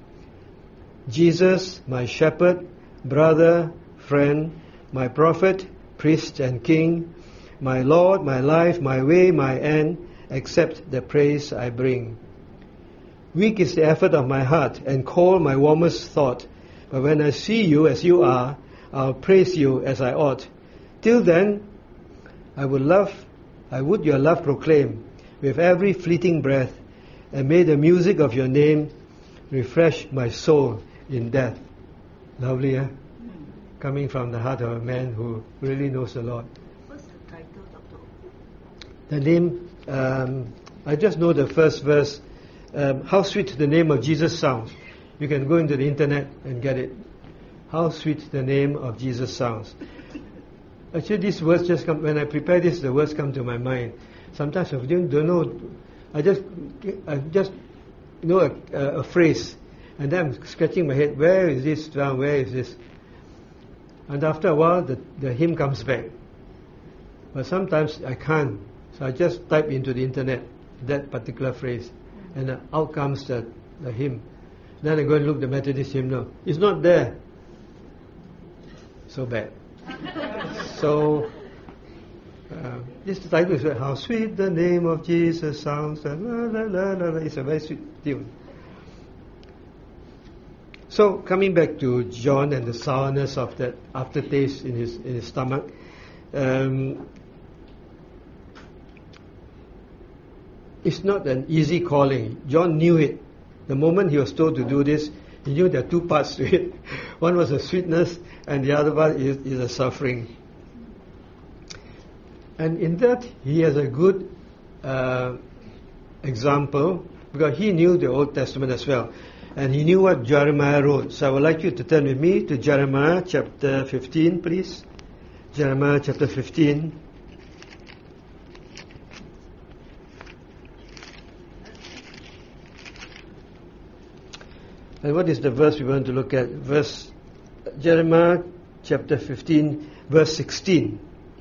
Jesus, my shepherd, brother, friend, my prophet, priest and king, my Lord, my life, my way, my end, accept the praise I bring. Weak is the effort of my heart and cold my warmest thought, but when I see you as you are, I'll praise you as I ought. Till then, I would love, I would your love proclaim with every fleeting breath, and may the music of your name refresh my soul in death. Lovely, eh? Coming from the heart of a man who really knows the Lord. What's the title, Doctor? The name, um, I just know the first verse. Um, how sweet the name of Jesus sounds. You can go into the internet and get it. How sweet the name of Jesus sounds. Actually, these words just come, when I prepare this, the words come to my mind. Sometimes I don't, don't know, I just, I just know a, a, a phrase, and then I'm scratching my head, where is this from, where is this? And after a while, the, the hymn comes back. But sometimes I can't, so I just type into the internet that particular phrase, and out comes the, the hymn. Then I go and look the Methodist hymnal. It's not there. So bad. So, uh, this title is How Sweet the Name of Jesus Sounds. La, la, la, la, la. It's a very sweet tune. So, coming back to John and the sourness of that aftertaste in his in his stomach, um, it's not an easy calling. John knew it. The moment he was told to do this, he knew there are two parts to it. One was the sweetness, and the other part is, is the suffering. And in that, he has a good uh, example, because he knew the Old Testament as well. And he knew what Jeremiah wrote. So I would like you to turn with me to Jeremiah chapter fifteen, please. Jeremiah chapter fifteen. And what is the verse we want to look at? Verse Jeremiah chapter fifteen, verse sixteen.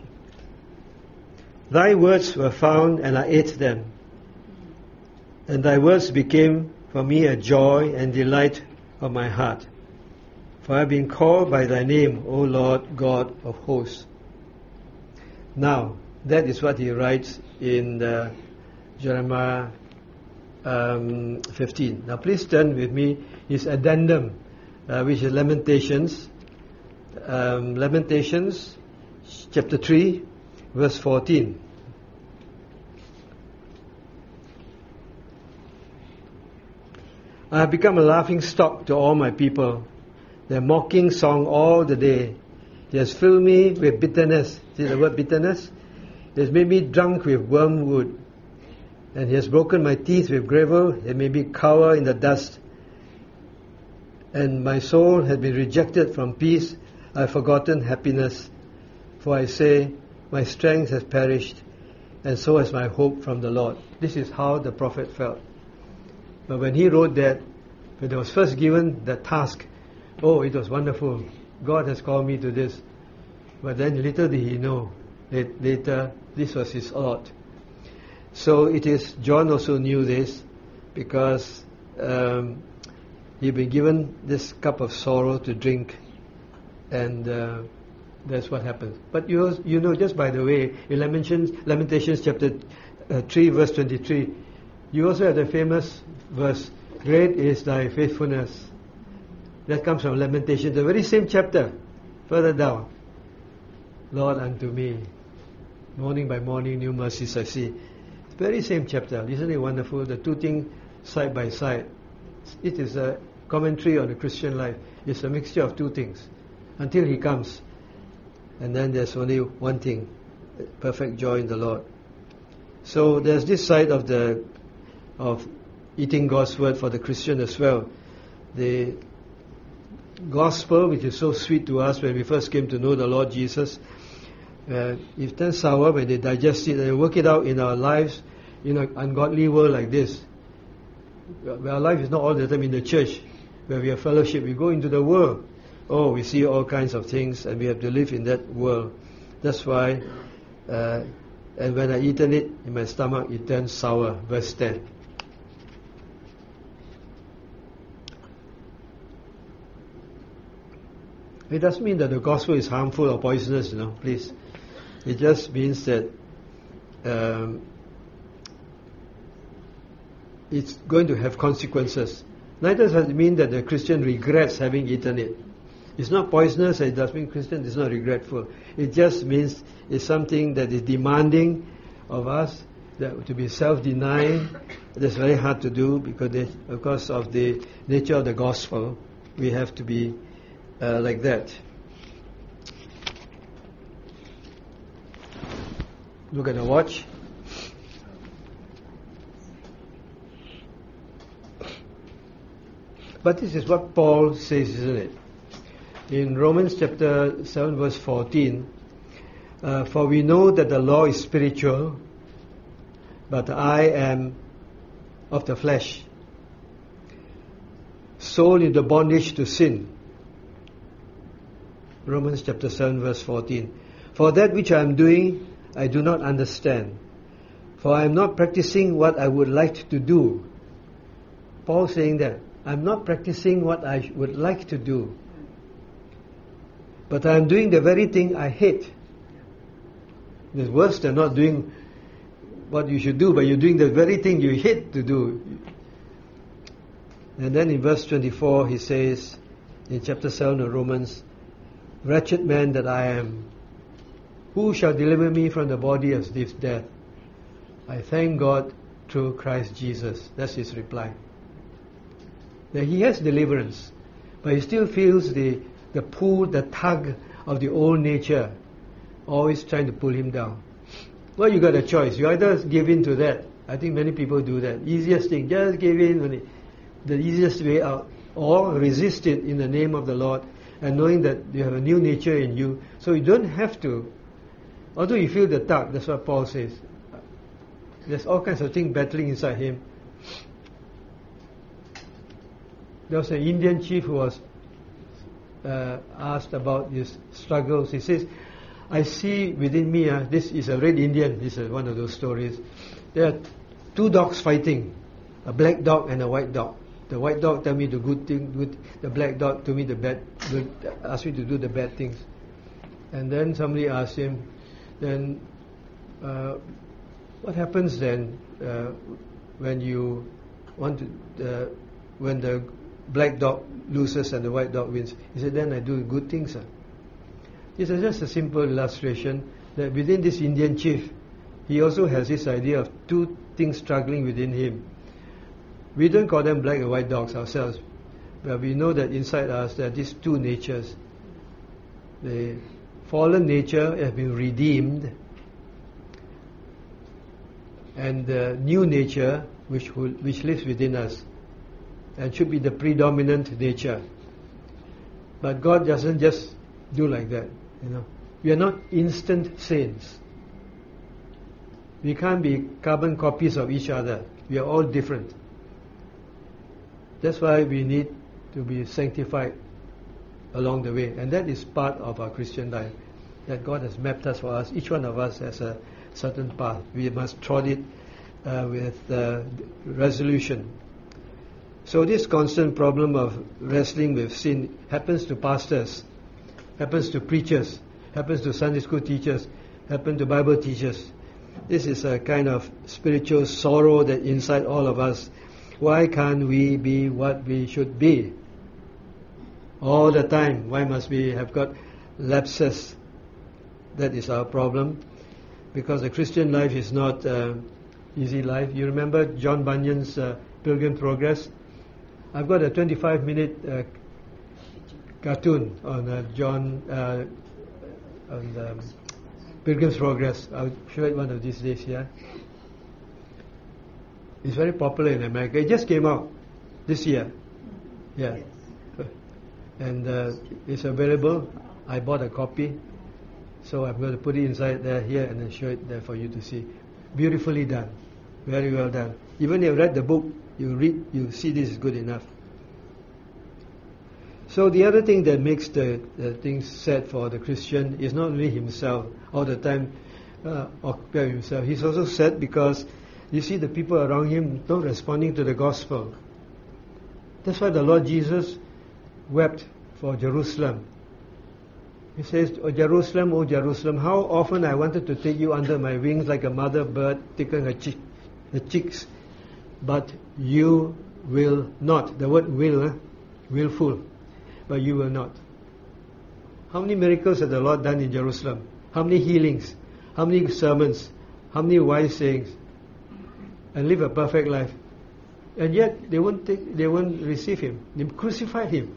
Thy words were found, and I ate them. And thy words became for me a joy and delight of my heart. For I have been called by thy name, O Lord God of hosts. Now, that is what he writes in the Jeremiah um, fifteen. Now, please turn with me his addendum, uh, which is Lamentations. Um, Lamentations, chapter three, verse fourteen. I have become a laughing stock to all my people, their mocking song all the day. He has filled me with bitterness. See the word bitterness? He has made me drunk with wormwood. And he has broken my teeth with gravel. He made me cower in the dust. And my soul has been rejected from peace. I have forgotten happiness. For I say, my strength has perished, and so has my hope from the Lord. This is how the prophet felt. But when he wrote that, when he was first given the task, oh, it was wonderful. God has called me to this. But then little did he know, that later this was his lot. So it is, John also knew this, because um, he'd been given this cup of sorrow to drink, and uh, that's what happens. But you also, you know, just by the way, in Lamentations, Lamentations chapter uh, three, verse twenty-three, you also have the famous verse, great is thy faithfulness. That comes from Lamentations, the very same chapter, further down. Lord, unto me, morning by morning, new mercies I see. Very same chapter. Isn't it wonderful? The two things side by side. It is a commentary on the Christian life. It's a mixture of two things. Until he comes. And then there's only one thing. Perfect joy in the Lord. So there's this side of the of eating God's word for the Christian as well. The gospel, which is so sweet to us when we first came to know the Lord Jesus, uh, it turns sour when they digest it and they work it out in our lives in an ungodly world like this. Our life is not all the time in the church where we have fellowship. We go into the world. Oh, we see all kinds of things, and we have to live in that world. That's why, uh, and when I eaten it in my stomach, it turns sour. Verse ten. It doesn't mean that the gospel is harmful or poisonous, you know, please. It just means that um, it's going to have consequences. Neither does it mean that the Christian regrets having eaten it. It's not poisonous, and it does mean Christian is not regretful. It just means it's something that is demanding of us, that to be self-denying. That's very hard to do because, they, because of the nature of the gospel. We have to be Uh, like that. Look at the watch. But this is what Paul says, isn't it? In Romans chapter seven, verse fourteen, uh, for we know that the law is spiritual, but I am of the flesh, sold into bondage to sin. Romans chapter seven verse fourteen. For that which I am doing, I do not understand. For I am not practicing what I would like to do. Paul saying that, I'm not practicing what I would like to do. But I am doing the very thing I hate. It's worse than not doing what you should do, but you're doing the very thing you hate to do. And then in verse twenty-four he says, in chapter seven of Romans, wretched man that I am, who shall deliver me from the body of this death? I thank God through Christ Jesus. That's his reply. That he has deliverance, but he still feels the, the pull, the tug of the old nature, always trying to pull him down. Well, you got a choice. You either give in to that. I think many people do that. Easiest thing, just give in when it, the easiest way out, or resist it in the name of the Lord, and knowing that you have a new nature in you, so you don't have to. Although you feel the tug, that's what Paul says. There's all kinds of things battling inside him. There was an Indian chief who was uh, asked about his struggles. He says, I see within me, uh, this is a red Indian, this is one of those stories. There are two dogs fighting, a black dog and a white dog. The white dog tell me the good thing, good, the black dog told me the bad, good, asked me to do the bad things. And then somebody asked him, then uh, what happens then uh, when you want to, uh, when the black dog loses and the white dog wins? He said, then I do good things. Huh? This is just a simple illustration that within this Indian chief, he also has this idea of two things struggling within him. We don't call them black and white dogs ourselves, but we know that inside us there are these two natures. The fallen nature has been redeemed, and the new nature which will, which lives within us, and should be the predominant nature. But God doesn't just do like that, you know. We are not instant saints. We can't be carbon copies of each other. We are all different. That's why we need to be sanctified along the way, and that is part of our Christian life, that God has mapped us for us. Each one of us has a certain path. We must trod it uh, with uh, resolution. So this constant problem of wrestling with sin happens to pastors, happens to preachers, happens to Sunday school teachers, happens to Bible teachers. This is a kind of spiritual sorrow that inside all of us. Why can't we be what we should be all the time? Why must we have got lapses? That is our problem, because the Christian life is not an uh, easy life. You remember John Bunyan's uh, Pilgrim Progress? I've got a twenty-five minute uh, cartoon on uh, John uh, on um, Pilgrim's Progress. I'll show it one of these days here. It's very popular in America. It just came out this year. Yeah. Yes. And uh, it's available. I bought a copy. So I'm going to put it inside there here and then show it there for you to see. Beautifully done. Very well done. Even if you read the book, you read, you see this is good enough. So the other thing that makes the, the things sad for the Christian is not only himself all the time uh, occupy himself. He's also sad because you see the people around him not responding to the gospel. That's why the Lord Jesus wept for Jerusalem. He says, "O Jerusalem, O Jerusalem, how often I wanted to take you under my wings like a mother bird taking her, chick, her chicks, but you will not." The word will, eh? willful, but you will not. How many miracles has the Lord done in Jerusalem? How many healings? How many sermons? How many wise sayings? And live a perfect life. And yet they won't take, they won't receive him. They crucified him.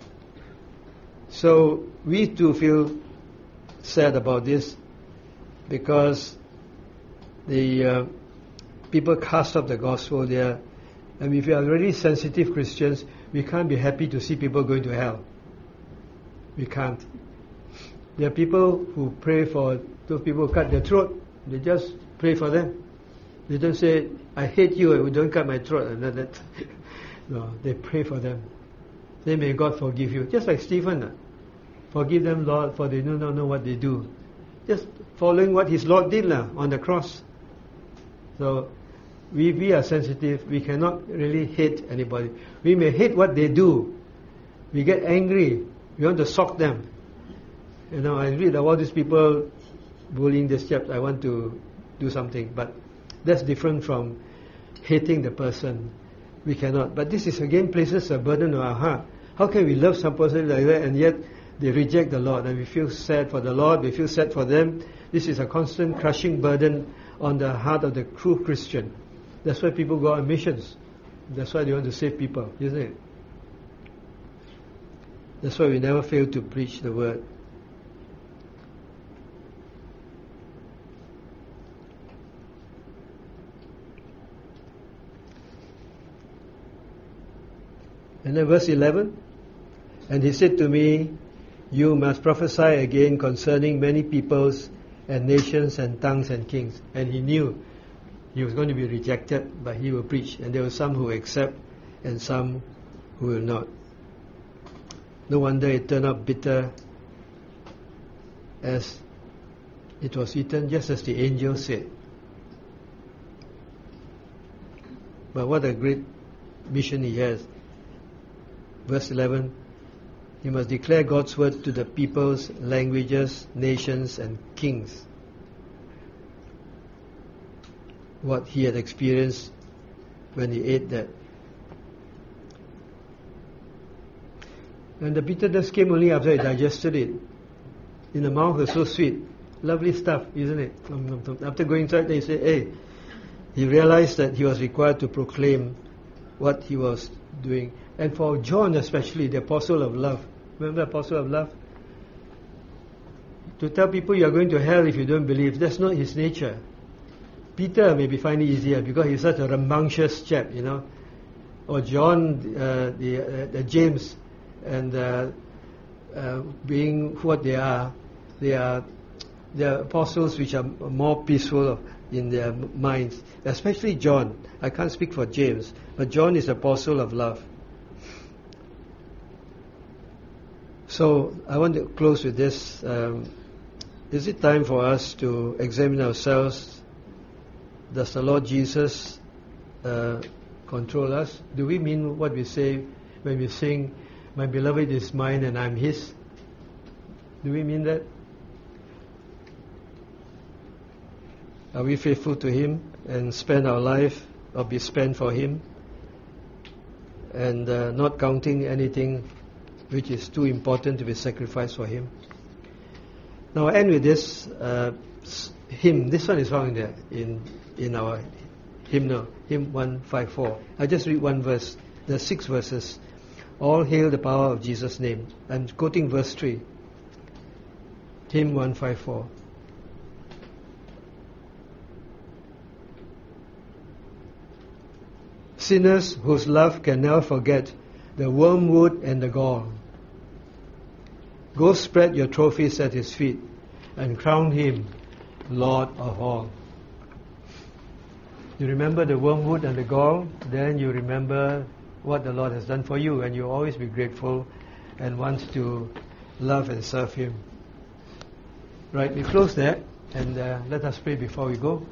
So we too feel sad about this, because the uh, people cast off the gospel there. And if we are really sensitive Christians, we can't be happy to see people going to hell. We can't. There are people who pray for those people who cut their throat. They just pray for them. They don't say, I hate you, don't cut my throat. And that. No, they pray for them. Say, may God forgive you. Just like Stephen. Forgive them, Lord, for they do not know what they do. Just following what his Lord did lah, on the cross. So, we, we are sensitive. We cannot really hate anybody. We may hate what they do. We get angry. We want to sock them. You know, I read about all these people bullying this chap. I want to do something. But that's different from hating the person. We cannot. But this is again places a burden on our heart. How can we love some person like that and yet they reject the Lord, and we feel sad for the Lord, we feel sad for them? This is a constant crushing burden on the heart of the true Christian. That's why people go on missions. That's why they want to save people, isn't it? That's why we never fail to preach the word. And then verse eleven, and he said to me, you must prophesy again concerning many peoples and nations and tongues and kings. And he knew he was going to be rejected, but he will preach. And there were some who accept and some who will not. No wonder it turned out bitter as it was eaten, just as the angel said. But what a great mission he has. Verse eleven, you must declare God's word to the peoples, languages, nations and kings. What he had experienced when he ate that. And the bitterness came only after he digested it. In the mouth, it was so sweet. Lovely stuff, isn't it? After going inside, they say, hey, he realized that he was required to proclaim what he was doing. And for John especially, the apostle of love. Remember the apostle of love? To tell people you are going to hell if you don't believe, that's not his nature. Peter maybe find it easier because he's such a rambunctious chap, you know. Or John, uh, the, uh, the James, and uh, uh, being what they are, they are they are apostles which are more peaceful in their minds. Especially John. I can't speak for James, but John is apostle of love. So I want to close with this. Um, is it time for us to examine ourselves? Does the Lord Jesus uh, control us? Do we mean what we say when we sing, my beloved is mine and I'm his? Do we mean that? Are we faithful to him and spend our life or be spent for him and uh, not counting anything which is too important to be sacrificed for him? Now I end with this uh, hymn. This one is found there in in our hymnal, hymn one fifty-four. I just read one verse. There are six verses. All hail the power of Jesus' name. I'm quoting verse three. Hymn one fifty-four. Sinners whose love can never forget the wormwood and the gall. Go spread your trophies at his feet and crown him Lord of all. You remember the wormwood and the gall, then you remember what the Lord has done for you, and you always be grateful and want to love and serve him. Right, we close there, and uh, let us pray before we go.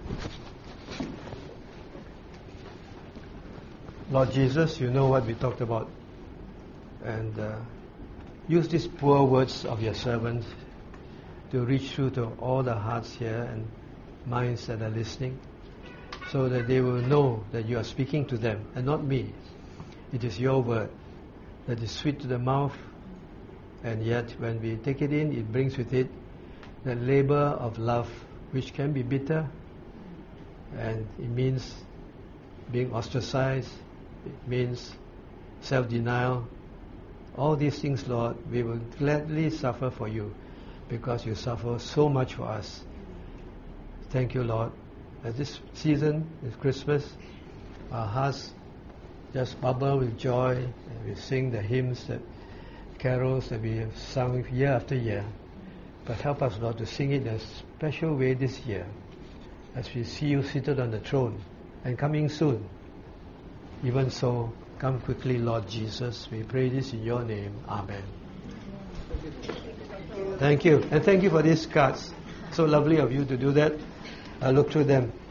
Lord Jesus, you know what we talked about, and uh, use these poor words of your servants to reach through to all the hearts here and minds that are listening, so that they will know that you are speaking to them and not me. It is your word that is sweet to the mouth, and yet when we take it in, it brings with it the labor of love, which can be bitter, and it means being ostracized, it means self-denial. All these things, Lord, we will gladly suffer for you, because you suffer so much for us. Thank you, Lord. At this season, this Christmas, our hearts just bubble with joy, and we sing the hymns, that carols that we have sung year after year. But help us, Lord, to sing it in a special way this year as we see you seated on the throne and coming soon. Even so, come quickly, Lord Jesus. We pray this in your name. Amen. Thank you. And thank you for these cards. So lovely of you to do that. I'll look through them.